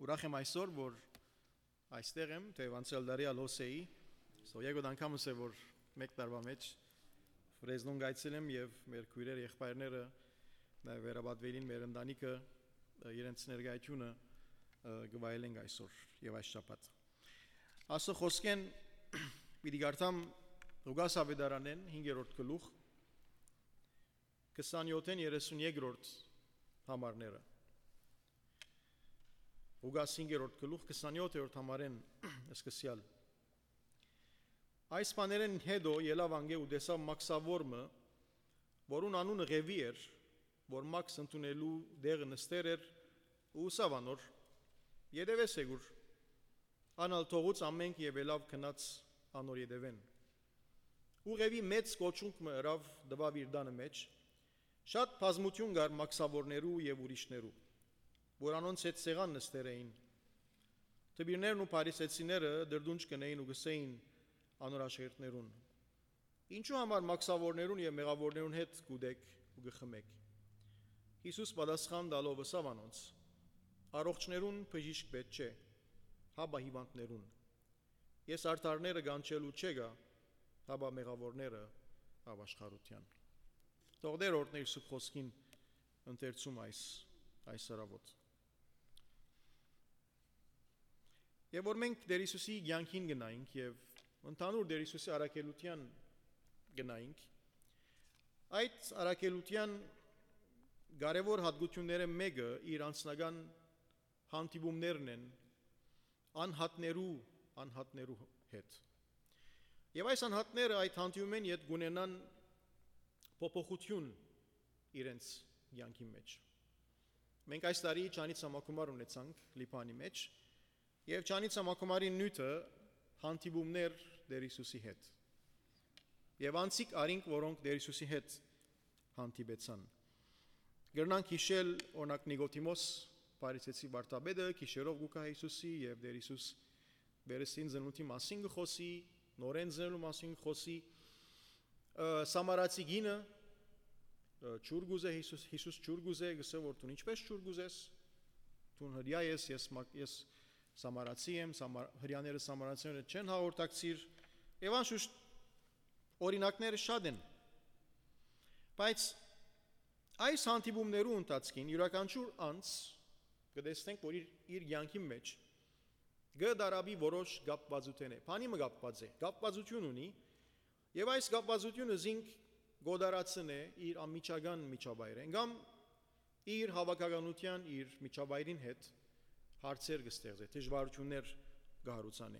Ուրախ եմ այսօր, որ այստեղ եմ, թեև անցյալ տարի ալոսեի, երկու անգամս է, որ մեկ տարվա մեջ Ֆրեզնոն գայցել եմ եւ մեր քույրերը, եղբայրները նաեւ վերաբադվելին մեր ընտանիքը իրենց ներկայությունը գվայելենք այսօր եւ այս շաբաթ։ Ասո խոսքեն պիտի գարտամ Լուկաս ավետարանեն 5-րդ գլուխ 27-ին 32-րդ համարները։ Լուկաս 5-րդ գլուխ 27-րդ համարեն սկսյալ։ Այս բաներն հետո ելավ անգե ու տեսավ մաքսավորմը, որուն անունը Ղևի էր, որ մաքս ընդունելու դեղը նստեր էր ու ուսավ անոր, ետևես էգուր, անալ թողուց ամենք և ելավ քնած անոր ետևեն։ Ու Ղևի մեծ կոչունք մը հրավ դվավ իր դանը մեջ, շատ բազմություն կար մաքսավորներու և ուրիշներու, որ անոնց հետ սեղան նստեր էին։ Տբիրներն ու փարիսեցիները դրդունջ կնեին ու գսեին անոր աշակերտներուն. Ինչու համար մաքսավորներուն և մեղավորներուն հետ կուդեք ու գխմեք։ Հիսուս պատասխան տալով ըսավ անոնց. առողջներուն բժիշկ պետք չէ, հաբա հիվանդներուն։ Ես արդարները կանչելու չեկա, հաբա մեղավորները ապաշխարության։ Թող Տեր օրհներ Սուրբ խոսքին ընթերցում այս հրավոտ։ Եվ որ մենք Տեր Հիսուսի կյանքին գնայինք եւ ընդհանուր Տեր Հիսուսի առաքելության գնայինք, այդ առաքելության կարևոր հատկությունները մեկը իր անձնական հանդիպումներն են անհատներու հետ։ Եվ այս անհատները այդ հանդիպումեն հետ գունենան փոփոխություն իրենց կյանքի մեջ։ Մենք այս տարի ճանից համակումար ունեցանք Լիբանի մեջ եւ ճանից համակումարի նյութը հանդիպումներ Տեր Հիսուսի հետ։ Եվ անցիկ արինք, որոնք Տեր Հիսուսի հետ հանդիպեցան։ Գրնանք հիշել օրինակ Նիկոդիմոս Փարիսեցի վարդապետը քիշերով գուկա Հիսուսի եւ Տեր Հիսուս վերստին զնունտի մասին խոսի, նորեն զնելու մասին խոսի, Սամարացի գինը ճուրգուզե Հիսուս ճուրգուզե գսե որ դու ինչպես ճուրգուզես, դու հրյա ես Սամարացի եմ, հրյաները Սամարացիները չեն հաղորդակցիր, եւ անշուշտ օրինակները շատ են։ Բայց այս հանդիպումներու ընթացքին յուրաքանչյուր անձ կտեսնենք, որ իր կյանքի մեջ գդարաբի որոշ կապվածություն է, բանի մը կապվածություն ունի, եւ այս կապվածությունը զինք գոդարացն է իր ամիջական միջավայրեն, կամ իր հավաքականության, իր միջավայրին հետ հարցեր կստեղծե, դժվարություններ կհարուցանե։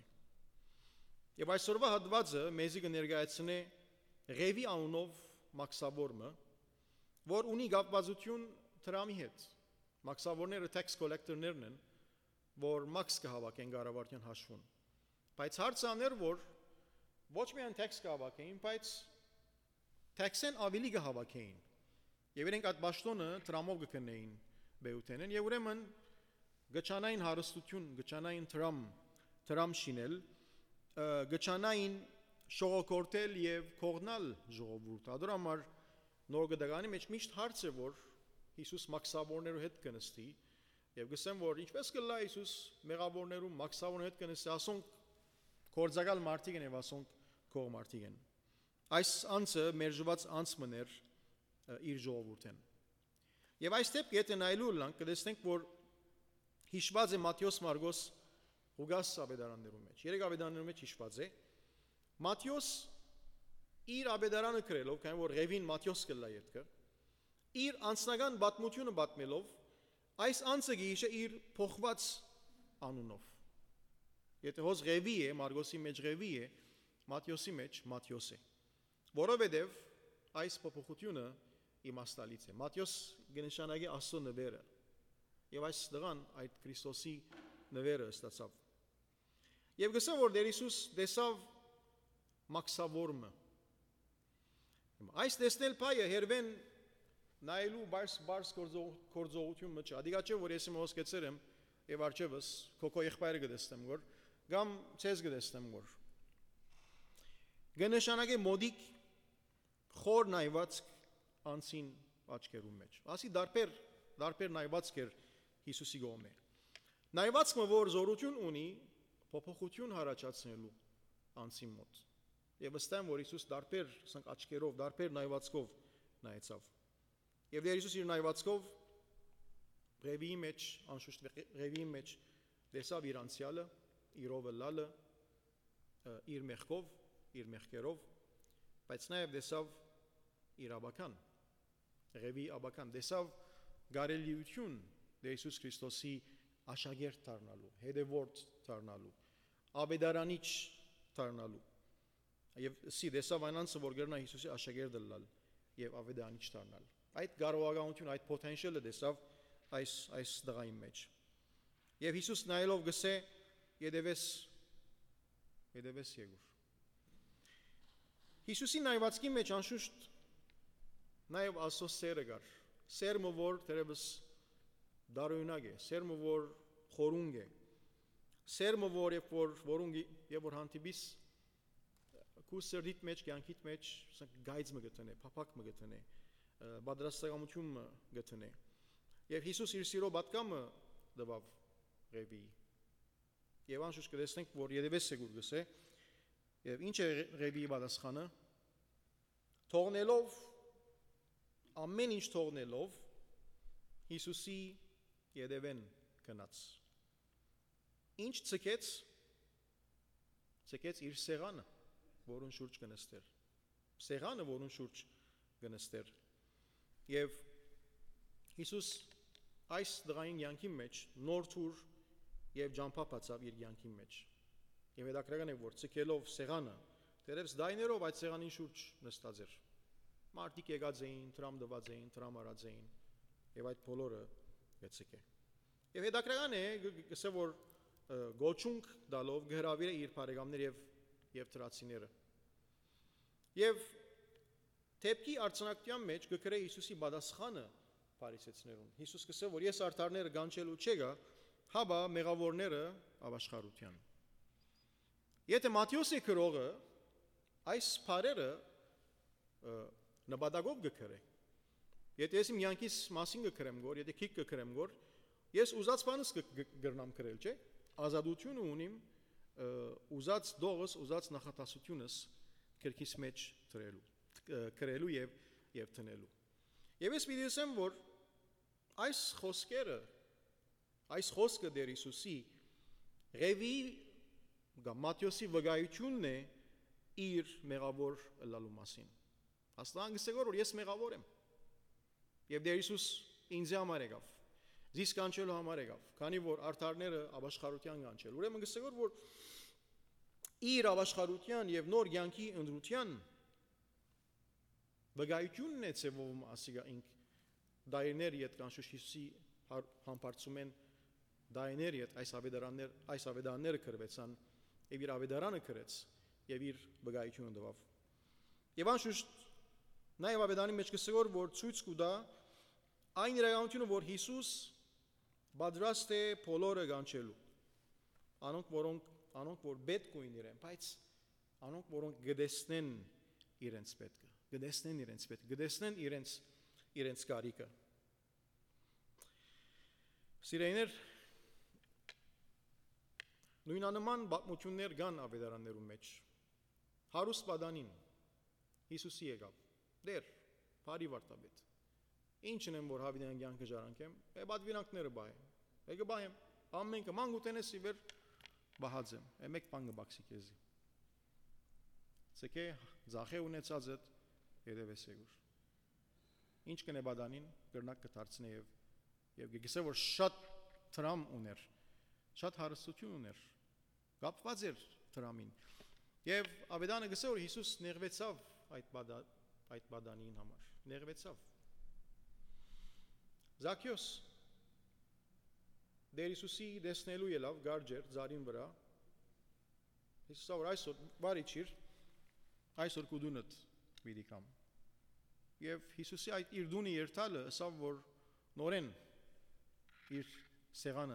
Եվ այսօրվա հատվածը մեզի կներկայացնե Ղևի անունով մաքսավորմը, որ ունի կապվածություն տրամի հետ։ Մաքսավորները tax collector-ներն են, որ մաքս կհավաքեն կառավարության հաշվում։ Բայց հարցը աներ, որ ոչ միայն tax կհավաքեին, բայց tax-են ավելի կհավաքեին։ Եվ իրենք այդ պաշտոնը տրամով կքնեին բեութենեն, եւ ուրեմն գճանային հարստություն, գճանային տրամ շինել, գճանային շողոքորտել եւ կողնալ ժողովուրդ։ Ադոր համար նոր գդականի մեջ միշտ հարց է, որ Հիսուս մաքսավորներու հետ կնստի եւ գսեմ, որ ինչպես կլա Հիսուս մեղավորներու մաքսավորներու հետ կնստի, ասոնք կորձակալ մարդիկ են եւ ասոնք կող մարդիկ են։ Այս անձը մերժված անձ մներ իր ժողովուրդեն։ Եվ այս դեպքը եթե նայելու լանք կտեսնենք, որ հիշված է Մատթեոս Մարգոս Լուկաս ավետարաններու մեջ։ Երեք ավետարաններու մեջ հիշված է։ Մատթեոս իր ավետարանը գրելով, քանի որ Ղևին Մատթեոս կլա յետքը, իր անձնական պատմությունը պատմելով, այս անձը գիշե իր փոխված անունով։ Եթե հոս Ղևի է, Մարգոսի մեջ Ղևի է, Մատթեոսի մեջ Մատթեոս է։ Որովհետև այս փոփոխությունը իմաստալից է։ Մատթեոս կնշանակի Աստծո նվերը։ Եվ այս դրան այդ Քրիստոսի նվերը ստացավ։ Եվ գսեմ, որ Տեր Հիսուս տեսավ մաքսավորմը։ Այս տեսնել պայը հերվեն նայելու բարս կորձողություն մը չէ։ Ադիգա չէ, որ ես իմ հոսկեցեր եմ եւ արջևս քոքո եղբայրը կտեսնեմ որ, կամ ցեզ կտեսնեմ որ։ Գնշանակե մոդիկ խոր նայված անցին աչքերու մեջ։ Ասի դարբեր նայված կեր Հիսուսի գոմե։ Նայվածքը որ զորություն ունի փոփոխություն հարաճացնելու անձի մոտ։ Եվ վստահ եմ, որ Հիսուս դարբեր աչքերով, դարբեր նայվածքով նայեցավ։ Եվ Տեր Հիսուս իր նայվածքով Ռևիի մեջ, անշուշտ Ռևիի մեջ տեսավ իր անցյալը, իր ովելալը, իր մեղքով, իր մեղքերով, բայց նաև տեսավ իր աբական, Ռևիի աբական, տեսավ գարելիություն Տեր Հիսուս Քրիստոսի աշակերտ դառնալու, հետևորդ դառնալու, աբեդարանիչ դառնալու։ Եվ տեսավ այն անձը, որ կրնա Հիսուսի աշակերտը լալ եւ աբեդարանիչ դառնալ։ Այդ կարողականությունը, այդ potential-ը տեսավ այս դղայի մեջ։ Եվ Հիսուս նայելով գսե յետևես եկուր։ Հիսուսի նայվածքի մեջ անշուշտ նաև Աստծո սերը կար։ Սերմը, որ դերևս դարօրինակ է, սերմը, որ խորունգ է, սերմը, որ երբ որ հանդիպիս քու սրդիդ մեջ, կյանքիդ մեջ գայծ մը գտնե, փափակ մը գտնե, պատրաստակամություն մը գտնե։ Եվ Հիսուս իր սիրո պատկամը տվավ Ռևիի։ Եվ անշուշտ կտեսնենք, որ յետևես եկուր գսե, եւ ինչ է Ռևիի պատասխանը, թողնելով ամեն ինչ թողնելով Հիսուսի յետևեն գնաց։ Ինչ ցկեց իր սեղանը, որուն շուրջ կնստեր։ Սեղանը, որուն շուրջ կնստեր։ Եվ Հիսուս այս դղային յանքի մեջ նոր թուր եւ ջամփապացավ իր յանքի մեջ։ Եվ հետաքրքրական է, որ ցկելով սեղանը, դերևս դայներով այդ սեղանին շուրջ նստած էր։ Մարդիկ եկած էին, տրամ դված էին, տրամ արած էին, եւ այդ բոլորը գցկե։ Եվ հետաքրքրական է, գսե որ գոչունք դալով գհրավիրե իր բարեկամներ եւ տրացիները։ Եվ թեփքի արցանակության մեջ գկրե Հիսուսի պատասխանը փարիսեցիներուն։ Հիսուս գսե որ ես արդարները գանչելու չեգա, հաբա մեղավորները ապաշխարության։ Եթե Մատթեոսի քրողը այս բարերը նպատակով գկրե։ Եթե ես իմ յանքիս մասին գկրեմ գոր, եթե քիք գկրեմ գոր, ես ուզած բանս կգրնամ գրել, չէ՞։ Ազատությունը ունիմ ուզած դողս, ուզած նախատասությունս քրքիս մեջ կրելու եւ տնելու։ Եվ ես պիտի ասեմ, որ այս խոսքը Տեր Հիսուսի Ռևիի կամ Մատթեոսի վկայությունն է իր մեղավոր ըլլալու մասին։ Աստղան գսե որ ես մեղավոր եմ։ Եվ Տեր Հիսուս ինձ համար եկավ։ Զիս կանչելու համար եկավ, քանի որ արդարները ապաշխարության կանչել։ Ուրեմն գսե որ իր ապաշխարության եւ նոր յանքի ընդրության վկայությունն է ծեվում ասիգա ինք դայներ իդ կանշուշ Հիսուսի համբարձում են դայներ իդ այս ավետարանները կրվեցան եւ իր ավետարանը կրեց եւ իր վկայությունը տվավ։ Եվ անշուշտ նաեւ ավետարանի մեջ գսե որ ցույց կուտա այն իրականությունը, որ Հիսուս պատրաստ է բոլորը կանչելու։ Անոնք որ պետք ունին իրեն, բայց անոնք որոնք գտեսնեն իրենց պետքը, գտեսնեն իրենց կարիքը։ Սիրելիներ, նույնանման պատմություններ կան ավետարաններում մեջ։ Հարուստ պատանին Հիսուսի եկավ, դեր, բարի վարդապետ։ Ինչն եմ որ հավիտյան կյանքը ժառանգեմ, պատվիրանքները բայեմ, եկը բայեմ, ամենքը ման գուտենես իվեր բահածեմ, մեկ բան կբաքսի քեզի։ Ցեկե ձախե ունեցած այդ երևես եկուր։ Ինչ կնե բադանին գրնակ կդարձնե եւ գսե որ շատ տրամ ուներ, շատ հարստություն ուներ, կապված էր տրամին։ Եվ ավետանը գսե որ Հիսուս նեղվեցավ այդ բադանին համար, նեղվեցավ։ Զաքեոս Տեր Հիսուսի տեսնելու ելավ գարջեր ծառին վրա։ Հիսուսը որ այսօր բարիչիր, այսօր կուդունդ պիտի կամ։ Եվ Հիսուսի այդ իր դունի երթալը ասավ որ նորեն իր սեղանը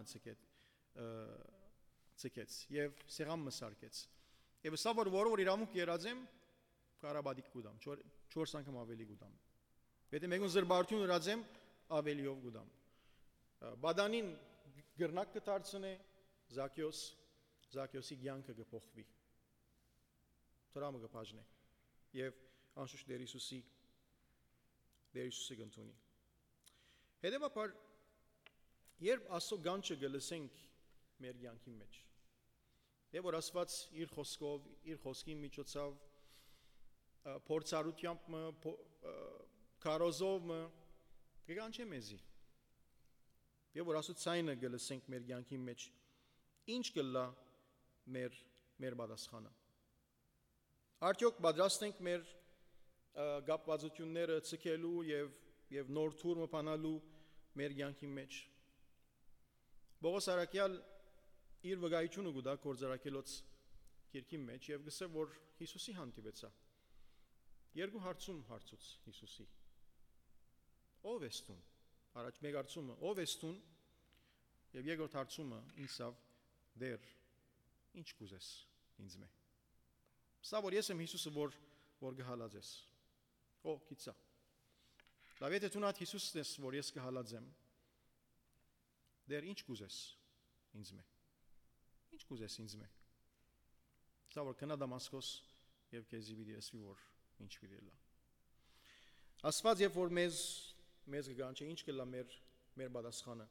ցկեց եւ սեղան մսարկեց։ Եվ ասավ որ իրավունք երածեմ կարաբադիկ կուդամ, 4 անգամ ավելի կուդամ։ Եթե մեկուն զրբարություն հրածեմ ավելիով գուդամ։ Բադանին գրնակ կդարձնե Զաքեոսի կյանքը կփոխվի։ Տրամը կբաժնե եւ անշուշտ Տեր Հիսուսի կընդունի։ Հետևաբար երբ Աստծո գանչը կլսենք մեր կյանքի մեջ, եւ որ Աստված իր խոսքով, իր խոսքի միջոցով փորձառությամբ քարոզով կգանչե մեզի։ Եվ որ Աստծո ցայնը կլսենք մեր կյանքի մեջ, ինչ կլա մեր պատասխանը։ Արդյոք պատրաստ ենք մեր կապվածությունները ցկելու եւ նոր թուրմը բանալու մեր կյանքի մեջ։ Պողոս Արաքյալ իր վկայությունը կուտա Գործարակելոց գիրքի մեջ եւ գսե որ Հիսուսի հանդիպեցա։ Երկու հարցում հարցուց Հիսուսի։ Ո՞վ ես դու։ Առաջ մեկ հարցումը ո՞վ ես դու եւ երկրորդ հարցումը ինձավ դեր ինչ կուզես ինձ մե։ Սա որ ես եմ Հիսուսը որ կհալածես։ Օ գիծա։ Լավ եթե դու նայ Հիսուսն ես որ ես կհալածեմ։ Դեր ինչ կուզես ինձ մե։ Ինչ կուզես ինձ մե։ Սա որ կնա Դամասկոս եւ քեզի պիտի ասվի որ ինչ պիտի լա։ Աստված երբ որ մեզ կգանչի ինչ կլա մեր պատասխանը։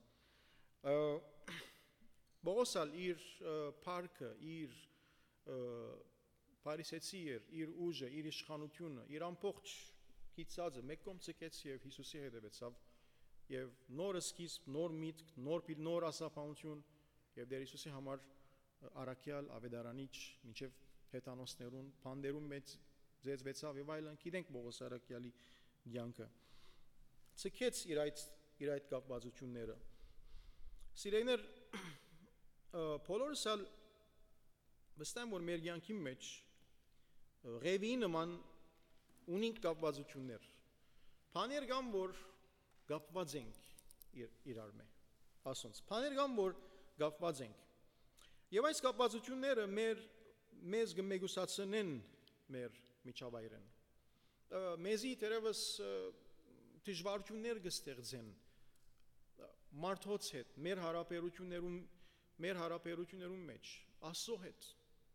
Պողոսալ իր փառքը, իր Փարիսեցի իր ուժը, իր իշխանությունը, իր ամբողջ գիծածը մեկ կողմ ցկեց եւ Հիսուսի հետևեցավ եւ նոր սկիզբ, նոր միտք, նոր ասապանություն եւ Տեր Հիսուսի համար առաքյալ ավետարանիչ մինչեւ հեթանոսներուն բանդերում մեծ ձեզվեցավ եւ այլն գիտենք Պողոս առաքյալի կյանքը ցկեց իր այդ կապվածությունները սիրեներ բոլորս ալ վստահ եմ որ մեր կյանքի մեջ Ղևի նման ունենք կապվածություններ բաներ կան որ կապված ենք իրար մե ասոնց բաներ կան որ կապված ենք եւ այս կապվածությունները մեզ կմեգուսացնեն մեր միջավայրեն մեզի դերևս դժվարություններ կստեղծեն մարդոց հետ մեր հարաբերություններում մեջ Աստծո հետ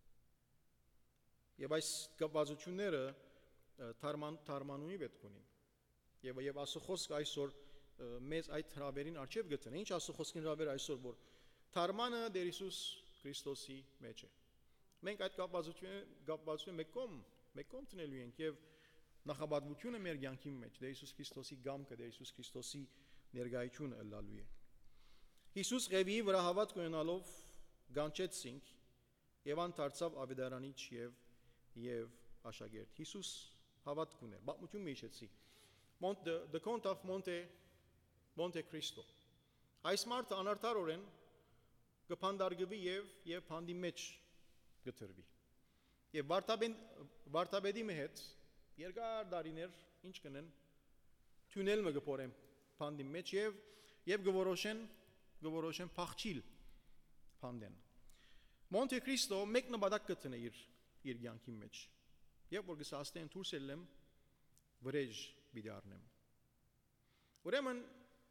եւ այս կապվածությունները թարմանունի պետք ունին եւ Աստծո խոսքը այսօր մեզ այդ հրավերին արժեվ գտնի ինչ Աստծո խոսքին հրավեր այսօր որ թարմանը Տեր Հիսուս Քրիստոսի մեջ է մենք այդ կապվածությունը մեկ կողմ տնելու ենք եւ նախաբadությունը մեր կյանքի մեջ Տեր Հիսուս Քրիստոսի գամքը Տեր Հիսուս Քրիստոսի ներկայությունը ըլլալու է Հիսուս Ղևի վրա հավատք ունենալով գանչեցինք եւ անդարձավ ավետարանիչ եւ աշակերտ Հիսուս հավատք ուներ բացություն մեջեցի the count of Monte Cristo այս մարդը անարդարորեն կփանդարգվի եւ փանդի մեջ գտրվի եւ վարտաբեդի հետ երկար դարիներ ինչ կնեն թունել մը գփորեն փանդի մեջ եւ գորոշեն փախչիլ փանդեն Monte Cristo մեկ նպատակ կտնե իր կյանքի մեջ եւ որ գսաստեն դուրսելեմ վրեժ պիտի առնեմ ուրեմն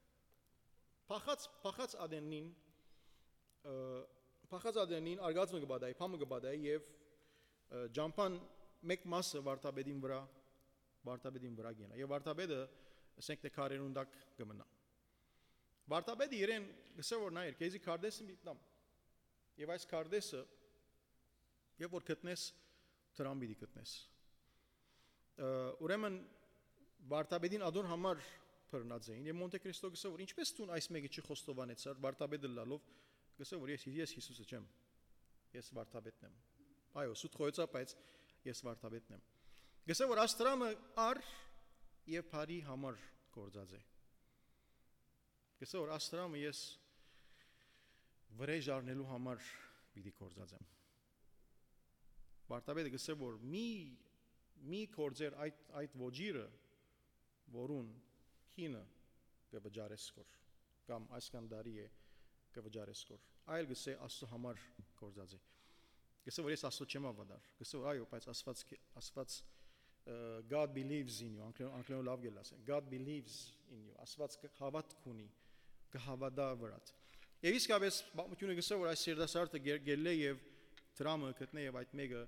փախած ադենին արգածը կբադայի փամը կբադայի եւ ջամփան մեկ մասը վարտաբեդին վրա գնա եւ վարտաբեդը ասենք թե քարերուն դակ կմնա վարտաբեդը իրեն գսե որ նայր քեզի քարտեսը միտնամ եւ այս քարտեսը եւ որ գտնես դրան պիտի գտնես ուրեմն վարտաբեդին ադոն համար բռնած էին եւ Monte Cristo գսե որ ինչպես դու այս մեկը չի խոստովանեցար վարտաբեդը լալով գսե որ ես Հիսուսը չեմ ես վարտաբեդն եմ այո սուտ խոյցա բայց ես վարտաբեդն եմ գսե որ աստրամը առ եւ բարի համար գործած է գսե որ աստրամը ես վրեժ առնելու համար պիտի գործած եմ վարտաբեդը գսե որ մի կորձեր այդ ոճիրը որուն քինը կվճարեսկոր կամ այսքան դարի է կվճարեսկոր այլ գսե Աստծո համար գործած է գսե որ ես Աստծո չեմ ավադար գսե որ այո բայց Աստված God believes in you անգլերեն լավ գելաս God believes in you Աստված հավատք ունի կհավատա վրադ Եվ իսկապես պատմությունը գսա որ այս երիտասարդը գելե եւ դրամը գտնե եւ այդ մեկը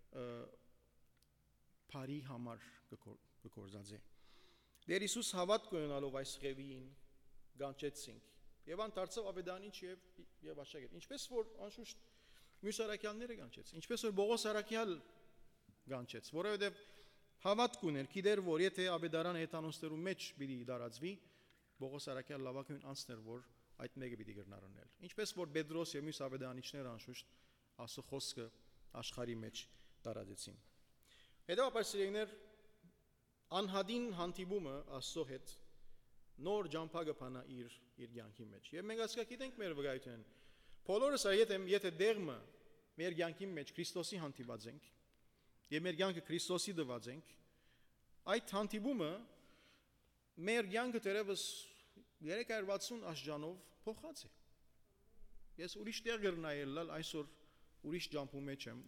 բարի համար կկործածե։ Դեր Հիսուս հավատք ունենալով այս ղևին գանչեցինք եւ ան դարձավ ավետանիչ եւ աշակերտ։ Ինչպես որ անշուշտ մյուս առաքյալները գանչեց, ինչպես որ Բողոս առաքյալ գանչեց, որովհետեւ հավատք ուներ, գիտեր որ եթե ավետարանը հետանոստերու մեջ պիտի դարածվի, Բողոս առաքյալ լավագույն անձն էր, որ այդ մեկը պիտի գրնարոնել։ Ինչպես որ Պետրոս եւ մյուս ավետարանիչները անշուշտ Աստծո խոսքը աշխարհի մեջ տարածեցին։ Հետո ապարսիրներ անհադին հանդիպումը Աստծո հետ նոր ջամփագը բանա իր կյանքի մեջ։ Եվ մենք ասկա գիտենք մեր վկայությունն։ Բոլորս եթե դերմը մեր կյանքի մեջ Քրիստոսի հանդիպած ենք եւ մեր կյանքը Քրիստոսի դված ենք, այդ հանդիպումը մեր կյանքը դերևս 360 աշճանով փոխած է։ Ես ուրիշ տեղ գրնայել այսօր ուրիշ ջամփու մեջ եմ,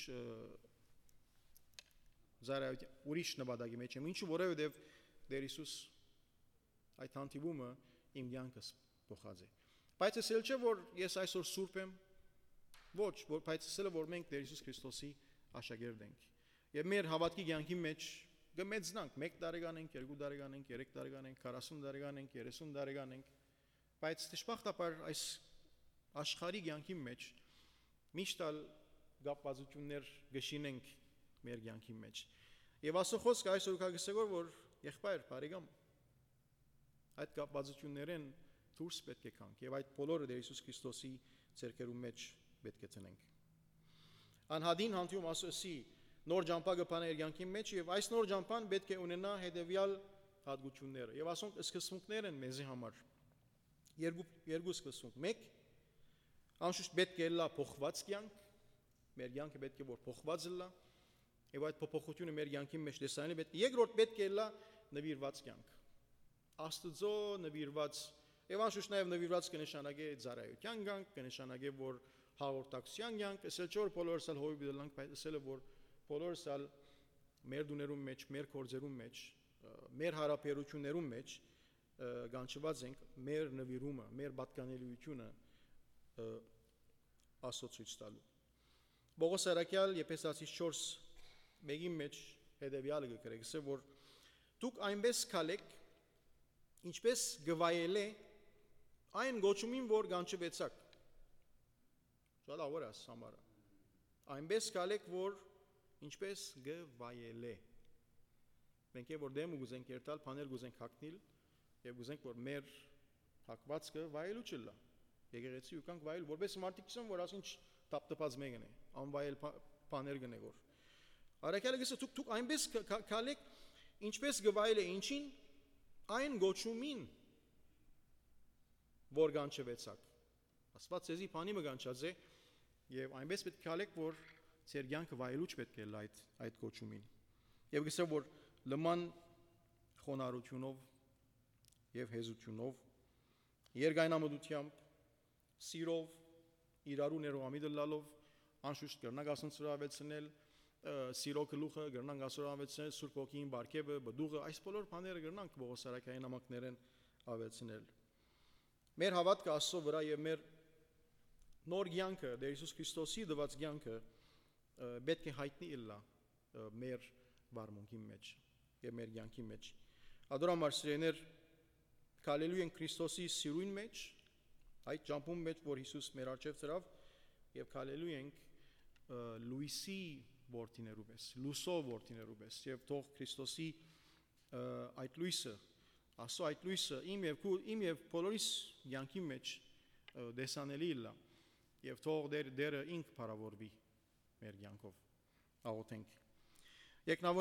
ուրիշ նպատակի մեջ եմ, ինչու որովհետև Տեր Հիսուս այդ հանդիպումը իմ կյանքս փոխած է։ Բայց ասել չէ որ ես այսօր սուրբ եմ, ոչ, բայց ասել է որ մենք Տեր Հիսուս Քրիստոսի աշակերտ ենք։ Եվ մեր հավատքի կյանքի մեջ կմեծնանք, 1 տարեկան ենք, 2 տարեկան ենք, 3 տարեկան ենք, 40 տարեկան ենք, 30 տարեկան ենք, բայց դժբախտաբար այս աշխարհի կյանքի մեջ միշտ գապվածություններ գշինենք մեր կյանքի մեջ։ Եվ Աստծո խոսքը այսօր կգսեգոր որ եղբայր, բարեկամ, այդ գապվածություններեն դուրս պետք է գանք եւ այդ բոլորը Տեր Հիսուս Քրիստոսի ցերկերու մեջ պետք է տնենք։ Անհադին հանդիում ասոսի նոր ջամփագը բանա իր կյանքի մեջ եւ այս նոր ջամփան պետք է ունենա հետեւյալ հատկությունները։ Եվ ասոնք սկզբունքներ են մեզի համար։ Երկու սկզբունք։ 1. Անշուշտ պետք է լա փոխված կյանք, մեր կյանքը պետք է որ փոխված լա, եւ այդ փոփոխությունը մեր կյանքի մեջ տեսանելի պետք է։ Երկրորդ պետք է լա նվիրված կյանք։ Աստծո նվիրված եւ անշուշտ նաեւ նվիրված կնշանակե ծառայության կյանք, կնշանակե որ հաղորդակցության կյանք, ասել չէ որ բոլորս ալ հովի դրանք, բայց ասել է որ բոլորս ալ մեր դուներում մեջ, մեր կորձերում մեջ, մեր հարաբերություններում մեջ գանչված ենք մեր նվիրումը, մեր պատկանելիությունը Աստծո ցույց տալու։ Բողոս առաքյալ Եփեսացիս 4:1-ի մեջ հետեւյալը գրել է, որ դուք այնպես քալեք, ինչպես գվայել է այն գոչումին, որ գանչվեցաք։ Շատ ավար է համարը։ Այնպես քալեք, որ ինչպես գվայել է։ Մենք որ դեմ ուզենք երթալ, բաներ ուզենք հագնել, եւ ուզենք որ մեր հագվածքը վայելու չլա։ Եկեղեցի ուկանք վայել, որպես մարդիկ չեն, որ ասին տապտապած մեկն է, անվայել բաներ գնե որ։ Առաքյալը գսե դուք այնպես քալեք, ինչպես գվայել է ինչին, այն գոչումին, որ գանչվեցաք։ Աստված ցեզի բանի մը գանչած է, եւ այնպես պետք է քալեք, որ ձեր կյանքը վայելուչ պետք է լա այդ գոչումին։ Եվ գսե որ լման խոնարհությունով եւ հեզությունով, երկայնամտությամբ, սիրով, իրարու ներողամիտ լալով, անշուշտ կրնանք ասնցրավեցնել, սիրո գլուխը կրնանք ասորավեցնել, Սուրբ Ոգին բարգեւը, բդուղը, այս բոլոր բաները կրնանք Բողոս առաքյալի նամակներեն ավեցնել։ Մեր հավատքը Աստծո վրա եւ մեր նոր կյանքը, Տեր Հիսուս Քրիստոսի դված կյանքը պետք է հայտնի լա մեր վարմունքի մեջ եւ մեր կյանքի մեջ։ Ադորամար սիրեներ, քալելու են Քրիստոսի սիրուն մեջ, այդ ճամփում մեջ, որ Հիսուս մեր առջև ծրավ, եւ քալելու ենք Լուիսի որդիներու պես, լուսո որդիներու պես, եւ թող Քրիստոսի այդ լույսը, ասո այդ լույսը իմ եւ բոլորիս կյանքի մեջ դեսանելի լա, եւ թող դերը ինք փառավորվի մեր կյանքով։ Աղոթենք։ Եկնավոր